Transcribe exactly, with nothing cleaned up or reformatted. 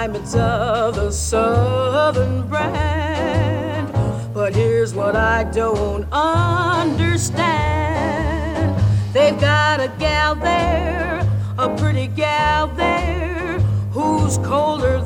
diamonds of the Southern brand. But here's what I don't understand. They've got a gal there, a pretty gal there, who's colder